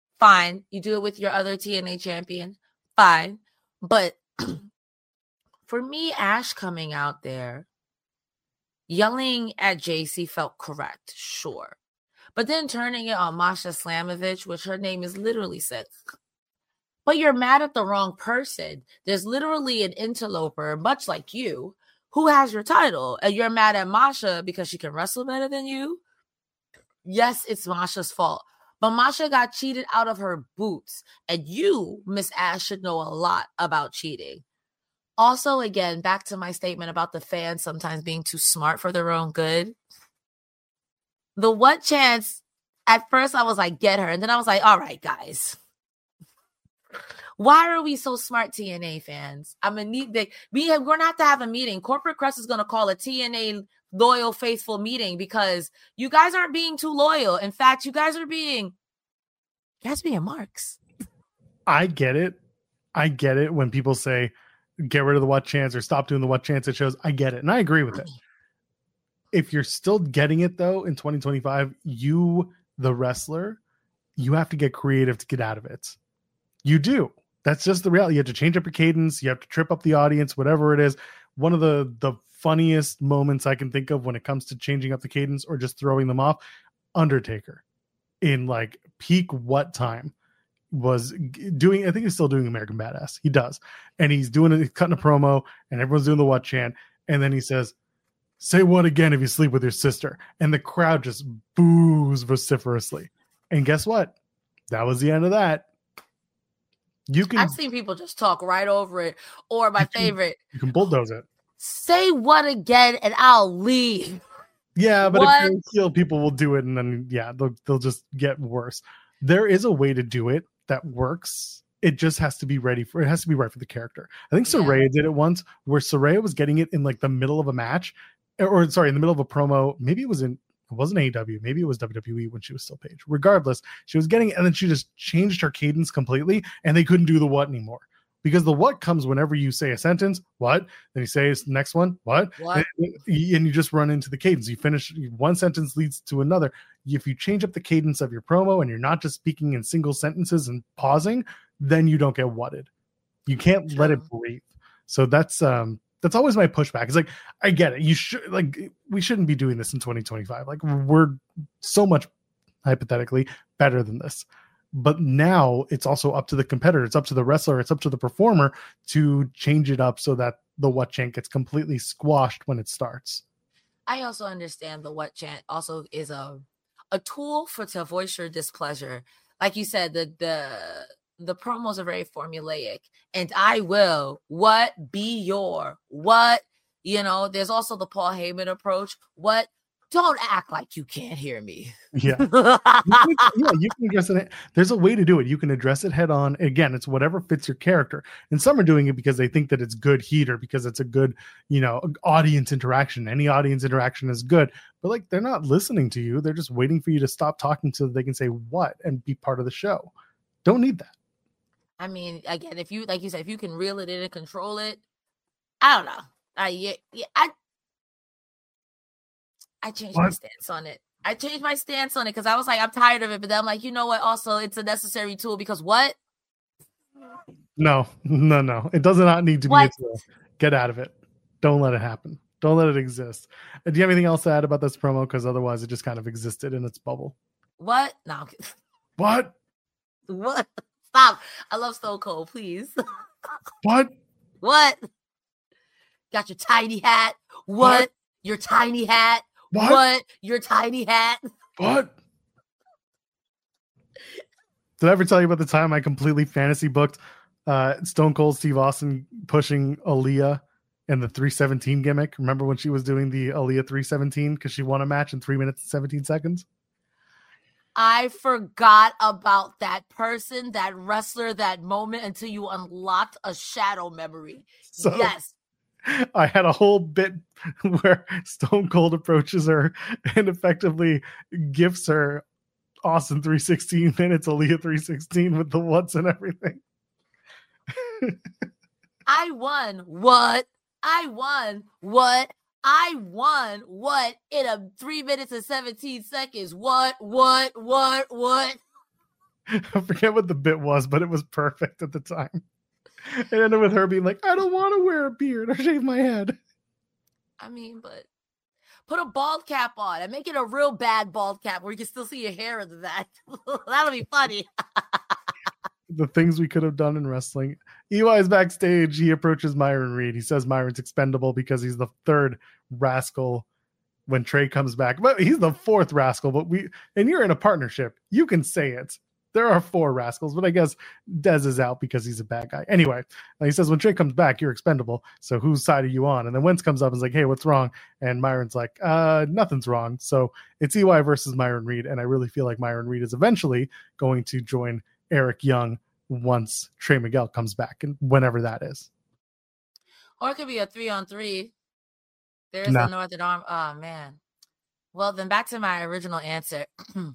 Fine. You do it with your other T N A champion. Fine. But For me, Ash coming out there, yelling at J C felt correct, sure. But then turning it on Masha Slamovich, which her name is literally said, but you're mad at the wrong person. There's literally an interloper, much like you, who has your title, and you're mad at Masha because she can wrestle better than you? Yes, it's Masha's fault. But Masha got cheated out of her boots, and you, Miss Ash, should know a lot about cheating. Also, again, back to my statement about the fans sometimes being too smart for their own good. The what chance, at first I was like, get her. And then I was like, all right, guys. Why are we so smart, T N A fans? I'm going to need the, we have, we're going to have to have a meeting. Corporate Crest is going to call a T N A loyal, faithful meeting because you guys aren't being too loyal. In fact, you guys are being, you guys being marks. I get it. I get it when people say, get rid of the what chance or stop doing the what chance it shows. I get it. And I agree with it. If you're still getting it though, in twenty twenty-five, you, the wrestler, you have to get creative to get out of it. You do. That's just the reality. You have to change up your cadence. You have to trip up the audience, whatever it is. One of the, the funniest moments I can think of when it comes to changing up the cadence or just throwing them off, Undertaker in like peak what time was doing, I think he's still doing American Badass. He does. And he's doing it, he's cutting a promo and everyone's doing the what chant. And then he says, say what again if you sleep with your sister? And the crowd just boos vociferously. And guess what? That was the end of that. You can. I've seen people just talk right over it. Or my you can, favorite. You can bulldoze it. Say what again and I'll leave. Yeah, but what? if you're heel, people will do it and then, yeah, they'll, they'll just get worse. There is a way to do it that works. It just has to be ready for, it has to be right for the character. I think Saraya yeah. did it once where Saraya was getting it in like the middle of a match or, or sorry, in the middle of a promo. Maybe it was in, it wasn't A E W. Maybe it was W W E when she was still Paige. Regardless, she was getting it and then she just changed her cadence completely and they couldn't do the what anymore. Because the what comes whenever you say a sentence, what? Then you say the next one, what? What? And, and you just run into the cadence. You finish, one sentence leads to another. If you change up the cadence of your promo and you're not just speaking in single sentences and pausing, then you don't get whatted. You can't True. Let it breathe. So that's um that's always my pushback. It's like, I get it. You should like we shouldn't be doing this in twenty twenty-five. Like we're so much hypothetically better than this. But now it's also up to the competitor. It's up to the wrestler. It's up to the performer to change it up so that the what chant gets completely squashed when it starts. I also understand the what chant also is a a tool for to voice your displeasure. Like you said, the the the promos are very formulaic. And I will what be your what, you know, there's also the Paul Heyman approach. What don't act like you can't hear me. Yeah. you can, yeah, you can address it. There's a way to do it. You can address it head on. Again, it's whatever fits your character. And some are doing it because they think that it's good heat or because it's a good, you know, audience interaction. Any audience interaction is good. But like they're not listening to you. They're just waiting for you to stop talking so that they can say what and be part of the show. Don't need that. I mean, again, if you like you said, if you can reel it in and control it, I don't know. I yeah, yeah I I changed what? my stance on it. I changed my stance on it because I was like, I'm tired of it. But then I'm like, you know what? Also, it's a necessary tool because what? No, no, no. It does not need to what? be a tool. Get out of it. Don't let it happen. Don't let it exist. Do you have anything else to add about this promo? Because otherwise it just kind of existed in its bubble. What? No. What? What? Stop. I love Stone Cold, please. What? What? Got your tiny hat. What? what? Your tiny hat. What? what? Your tiny hat. What? Did I ever tell you about the time I completely fantasy booked uh, Stone Cold Steve Austin pushing Aaliyah in the three seventeen gimmick? Remember when she was doing the Aaliyah three seventeen because she won a match in three minutes and seventeen seconds? I forgot about that person, that wrestler, that moment until you unlocked a shadow memory. So, yes. I had a whole bit where Stone Cold approaches her and effectively gifts her Austin three sixteen minutes, Aaliyah three sixteen with the what's and everything. I won. What? I won. What? I won. What? In a three minutes and seventeen seconds. What? What? What? What? I forget what the bit was, but it was perfect at the time. It ended with her being like, I don't want to wear a beard or shave my head. I mean, but put a bald cap on and make it a real bad bald cap where you can still see your hair in the back. That'll be funny. The things we could have done in wrestling. E Y is backstage. He approaches Myron Reed. He says Myron's expendable because he's the third rascal when Trey comes back. But he's the fourth rascal. But we and you're in a partnership. You can say it. There are four rascals, but I guess Dez is out because he's a bad guy. Anyway, he says, when Trey comes back, you're expendable. So whose side are you on? And then Wentz comes up and is like, hey, what's wrong? And Myron's like, uh, nothing's wrong. So it's E Y versus Myron Reed. And I really feel like Myron Reed is eventually going to join Eric Young once Trey Miguel comes back, and whenever that is. Or it could be a three on three. There's Nah. the Northern Arm. Oh, man. Well, then back to my original answer.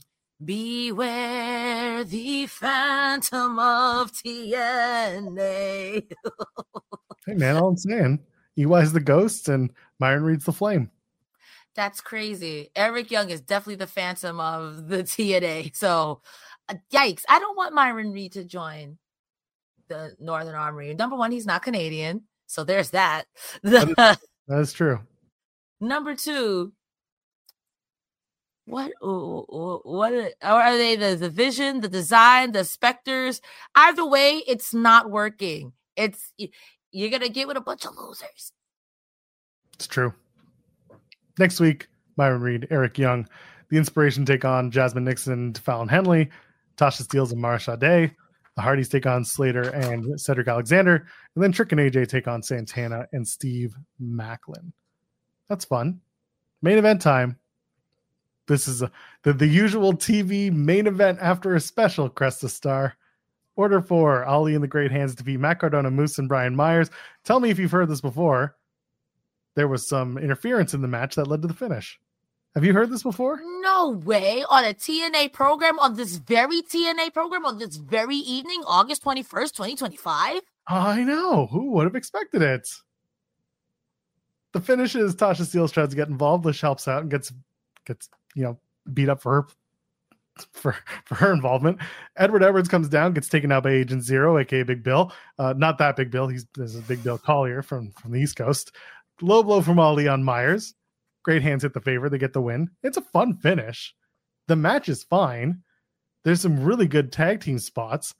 Beware the Phantom of T N A. Hey, man, all I'm saying, E Y's the ghost and Myron Reed's the flame. That's crazy. Eric Young is definitely the Phantom of the T N A. So, uh, yikes. I don't want Myron Reed to join the Northern Armory. Number one, he's not Canadian. So there's that. That is, that is true. Number two, what what are they? The, the vision, the design, the specters. Either way, it's not working. It's you're gonna get with a bunch of losers. It's true. Next week, Myron Reed, Eric Young, the Inspiration take on Jasmine Nixon, Fallon Henley, Tasha Steelz and Mara Sade. The Hardys take on Slater and Cedric Alexander, and then Trick and A J take on Santana and Steve Macklin. That's fun. Main event time. This is a, the, the usual T V main event after a special, Cresta Star. Order four, Ali and the Great Hands defeat Matt Cardona, Moose, and Brian Myers. Tell me if you've heard this before. There was some interference in the match that led to the finish. Have you heard this before? No way. On a T N A program, on this very T N A program, on this very evening, August twenty-first, twenty twenty-five? I know. Who would have expected it? The finish is Tasha Steelz tries to get involved. Lish helps out and gets gets you know beat up for her for for her involvement. Edward Edwards comes down, gets taken out by Agent Zero, aka Big Bill. Uh, not that Big Bill. He's this is Big Bill Collier from from the East Coast. Low blow from Ali on Myers. Great Hands hit the favor. They get the win. It's a fun finish. The match is fine. There's some really good tag team spots.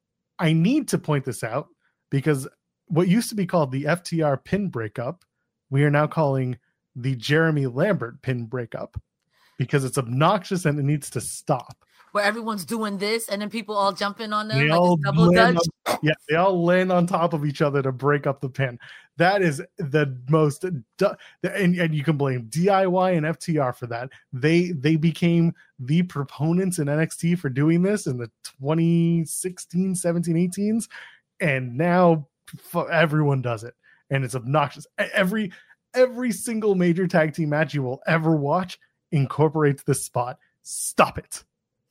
I need to point this out because what used to be called the F T R pin breakup, we are now calling the Jeremy Lambert pin breakup because it's obnoxious and it needs to stop. Where everyone's doing this and then people all jumping on them They like all it's double land dutch. on- yeah, they all land on top of each other to break up the pin. That is the most, du- and, and you can blame D I Y and F T R for that. They they became the proponents in N X T for doing this in the twenty sixteen, seventeen, eighteens, and now f- everyone does it, and it's obnoxious. Every every single major tag team match you will ever watch incorporates this spot. Stop it.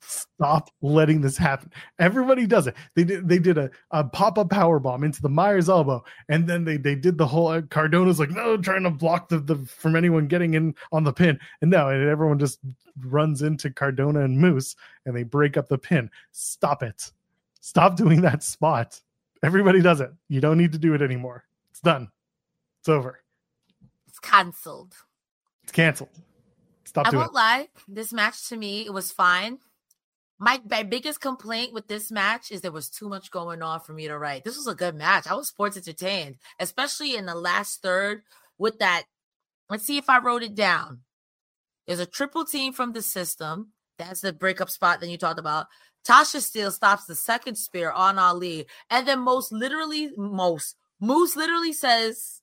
Stop letting this happen. Everybody does it. They did they did a, a pop-up power bomb into the Myers elbow, and then they they did the whole uh, Cardona's like, no, trying to block the, the from anyone getting in on the pin. And no, and everyone just runs into Cardona and Moose and they break up the pin. Stop it. Stop doing that spot. Everybody does it. You don't need to do it anymore. It's done. It's over. It's canceled. It's canceled. Stop I doing won't it. lie. This match to me, it was fine. My, my biggest complaint with this match is there was too much going on for me to write. This was a good match. I was sports entertained, especially in the last third with that. Let's see if I wrote it down. There's a triple team from the system. That's the breakup spot that you talked about. Tasha Steelz stops the second spear on Ali. And then most literally, most, Moose literally says,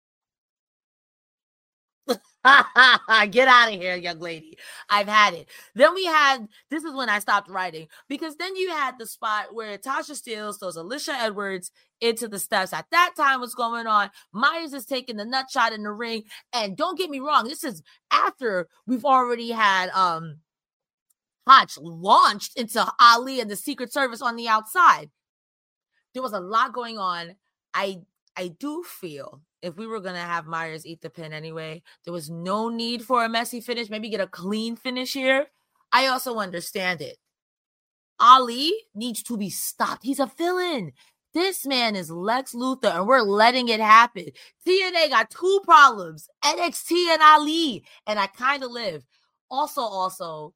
get out of here, young lady. I've had it. Then we had, this is when I stopped writing, because then you had the spot where Tasha Steelz throws Alicia Edwards into the steps. At that time, what's going on? Myers is taking the nut shot in the ring. And don't get me wrong, this is after we've already had um Hotch launched into Ali and the Secret Service on the outside. There was a lot going on. I I do feel if we were going to have Myers eat the pin anyway, there was no need for a messy finish. Maybe get a clean finish here. I also understand it. Ali needs to be stopped. He's a villain. This man is Lex Luthor, and we're letting it happen. T N A got two problems, N X T and Ali, and I kind of live. Also, also,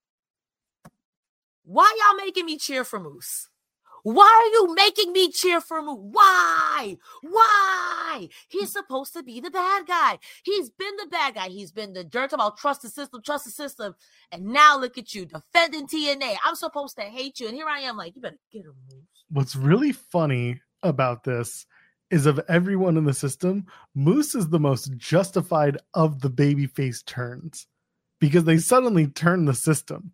why y'all making me cheer for Moose? Why are you making me cheer for Moose? Why? Why? He's supposed to be the bad guy. He's been the bad guy. He's been the dirt about trust the system, trust the system. And now look at you defending T N A. I'm supposed to hate you. And here I am like, you better get him, Moose. What's really funny about this is of everyone in the system, Moose is the most justified of the babyface turns because they suddenly turn the system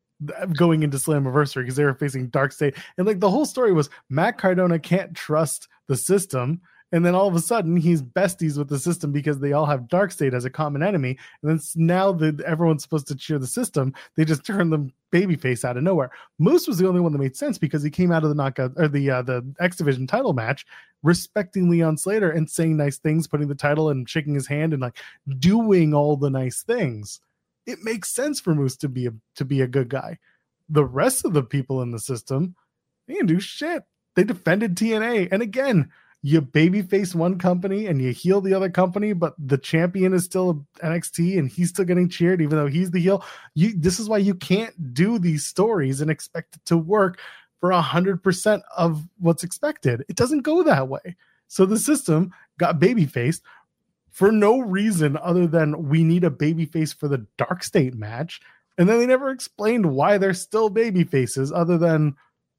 going into Slammiversary because they were facing Darkseid. And like the whole story was Matt Cardona can't trust the system. And then all of a sudden he's besties with the system because they all have Darkseid as a common enemy. And then now that everyone's supposed to cheer the system, they just turn them babyface out of nowhere. Moose was the only one that made sense because he came out of the knockout or the uh, the X Division title match respecting Leon Slater and saying nice things, putting the title and shaking his hand and like doing all the nice things. It makes sense for Moose to be a to be a good guy. The rest of the people in the system, they didn't do shit. They defended T N A, and again, you babyface one company and you heel the other company, but the champion is still N X T and he's still getting cheered even though he's the heel. You, this is why you can't do these stories and expect it to work for a hundred percent of what's expected. It doesn't go that way. So the system got babyfaced for no reason other than we need a babyface for the Darkseid match. And then they never explained why they're still babyfaces other than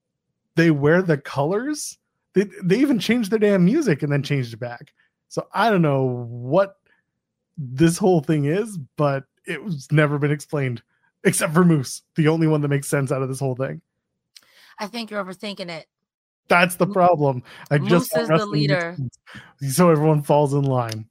they wear the colors. They, they even changed their damn music and then changed it back. So I don't know what this whole thing is, but it was never been explained except for Moose, the only one that makes sense out of this whole thing. I think you're overthinking it. That's the problem. I Moose just is the leader. So everyone falls in line.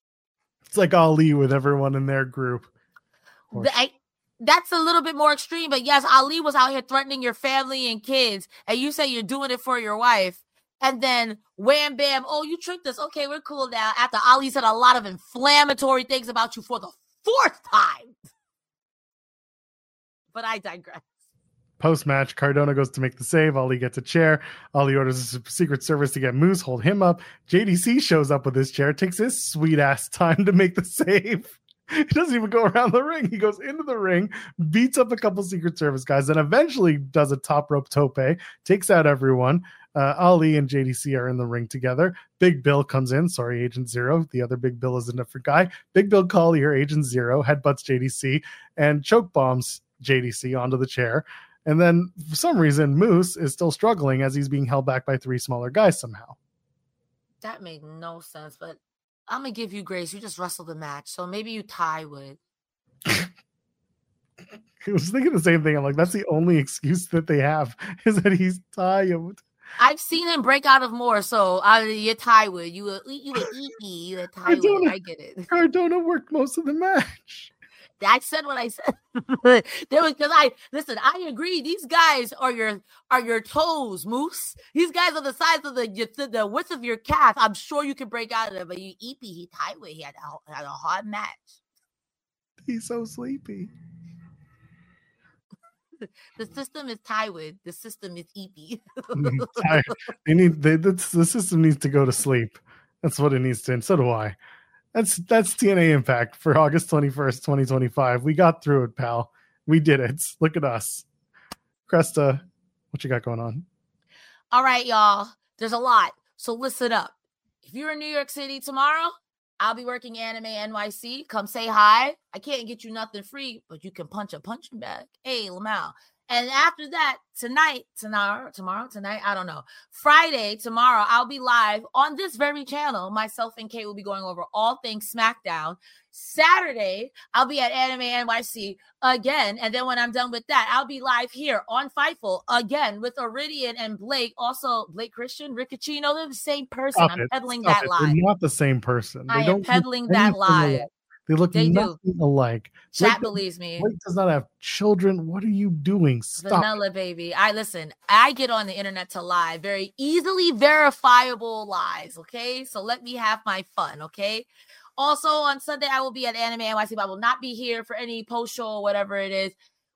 It's like Ali with everyone in their group. The, I, that's a little bit more extreme, but yes, Ali was out here threatening your family and kids, and you say you're doing it for your wife. And then wham, bam, oh, you tricked us. Okay, we're cool now. After Ali said a lot of inflammatory things about you for the fourth time. But I digress. Post-match, Cardona goes to make the save. Ali gets a chair. Ali orders a Secret Service to get Moose, hold him up. J D C shows up with his chair, takes his sweet-ass time to make the save. He doesn't even go around the ring. He goes into the ring, beats up a couple Secret Service guys, and eventually does a top rope tope, takes out everyone. Uh, Ali and J D C are in the ring together. Big Bill comes in. Sorry, Agent Zero. The other Big Bill is a different guy. Big Bill Collier, Agent Zero, headbutts J D C and choke bombs J D C onto the chair. And then for some reason, Moose is still struggling as he's being held back by three smaller guys somehow. That made no sense, but I'm going to give you grace. You just wrestled the match, so maybe you tie with. I was thinking the same thing. I'm like, that's the only excuse that they have is that he's tired. I've seen him break out of more, so uh, you're tied with. You were, you were eaty. You were tied with. I get it. Cardona worked most of the match. I said what I said. There was because I listen. I agree. These guys are your are your toes, Moose. These guys are the size of the the width of your calf. I'm sure you can break out of it, but you eepy. He tied with. He had a, had a hard match. He's so sleepy. The system is tied with. The system is eepy. They need they, the, the system needs to go to sleep. That's what it needs to. And so do I. That's that's T N A Impact for August twenty-first, twenty twenty-five. We got through it, pal. We did it. Look at us. Cresta, what you got going on? All right, y'all. There's a lot. So listen up. If you're in New York City tomorrow, I'll be working Anime N Y C. Come say hi. I can't get you nothing free, but you can punch a punching bag. Hey, Lamau. And after that, tonight, tomorrow, tomorrow, tonight, I don't know. Friday, tomorrow, I'll be live on this very channel. Myself and Kate will be going over all things SmackDown. Saturday, I'll be at Anime N Y C again. And then when I'm done with that, I'll be live here on Fightful again with Iridian and Blake. Also, Blake Christian, Riccicino, they're the same person. Stop I'm it. peddling Stop that it. live. They're not the same person. They I don't am peddling look that anything live. alike. They look They nothing do. alike. Chat Blake, believes me. Blake does not have children. What are you doing? Stop. Vanilla, baby. I listen. I get on the internet to lie. Very easily verifiable lies. Okay, so let me have my fun. Okay. Also on Sunday, I will be at Anime N Y C, but I will not be here for any post show or whatever it is.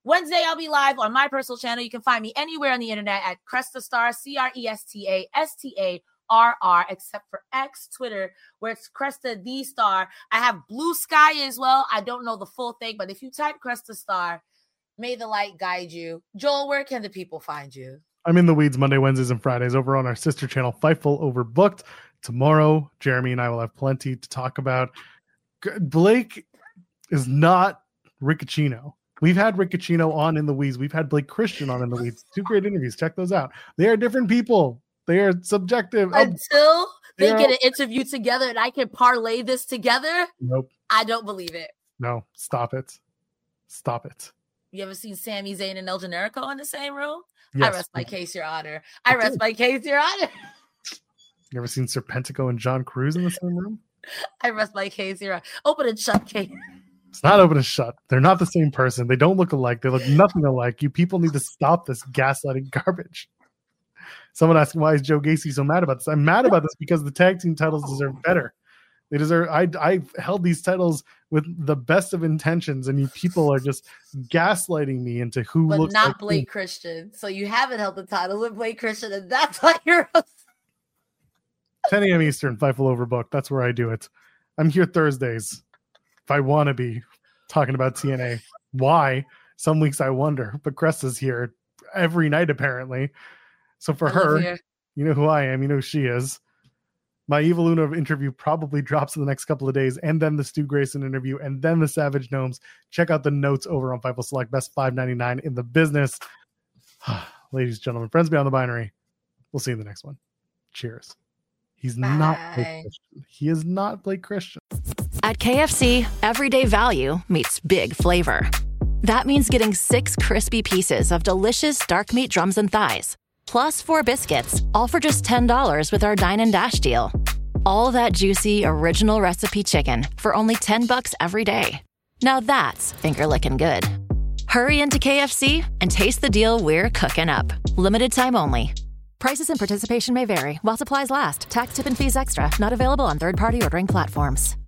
Wednesday, I'll be live on my personal channel. You can find me anywhere on the internet at Cresta Star, C R E S T A S T A R R, except for X, Twitter, where it's Cresta the Star. I have Blue Sky as well. I don't know the full thing, but if you type Cresta Star, may the light guide you. Joel, where can the people find you? I'm in the weeds Monday, Wednesdays, and Fridays over on our sister channel, Fightful Overbooked. Tomorrow, Jeremy and I will have plenty to talk about. Blake is not Riccacino. We've had Riccacino on in the weeds. We've had Blake Christian on in the weeds. Two great interviews. Check those out. They are different people. They are subjective. Until they Yeah. get an interview together and I can parlay this together, Nope. I don't believe it. No, stop it. Stop it. You ever seen Sami Zayn and El Generico in the same room? Yes. I rest my case, Your Honor. I rest my case, Your Honor. You ever seen Serpentico and John Cruz in the same room? I rest my case, Your Honor. Open and shut case. It's not open and shut. They're not the same person. They don't look alike. They look nothing alike. You people need to stop this gaslighting garbage. Someone asking, why is Joe Gacy so mad about this? I'm mad about this because the tag team titles deserve better. They deserve. I I held these titles with the best of intentions, and you people are just gaslighting me into who But looks not like Blake me. Christian. So you haven't held the title with Blake Christian, and that's why you're ten a.m. Eastern, Fightful Overbooked. That's where I do it. I'm here Thursdays. If I want to be talking about T N A, why? Some weeks I wonder. But Cresta's here every night apparently. So for I live her, here. you know who I am. You know who she is. My Evil Luna interview probably drops in the next couple of days, and then the Stu Grayson interview, and then the Savage Gnomes. Check out the notes over on Fightful Select. Best five ninety-nine in the business. Ladies and gentlemen, friends beyond the binary. We'll see you in the next one. Cheers. He's Bye. not Blake Christian. He is not Blake Christian. At K F C, everyday value meets big flavor. That means getting six crispy pieces of delicious dark meat drums and thighs, plus four biscuits, all for just ten dollars with our Dine and Dash deal. All that juicy, original recipe chicken for only ten bucks every day. Now that's finger-licking good. Hurry into K F C and taste the deal we're cooking up. Limited time only. Prices and participation may vary while supplies last. Tax, tip, and fees extra. Not available on third-party ordering platforms.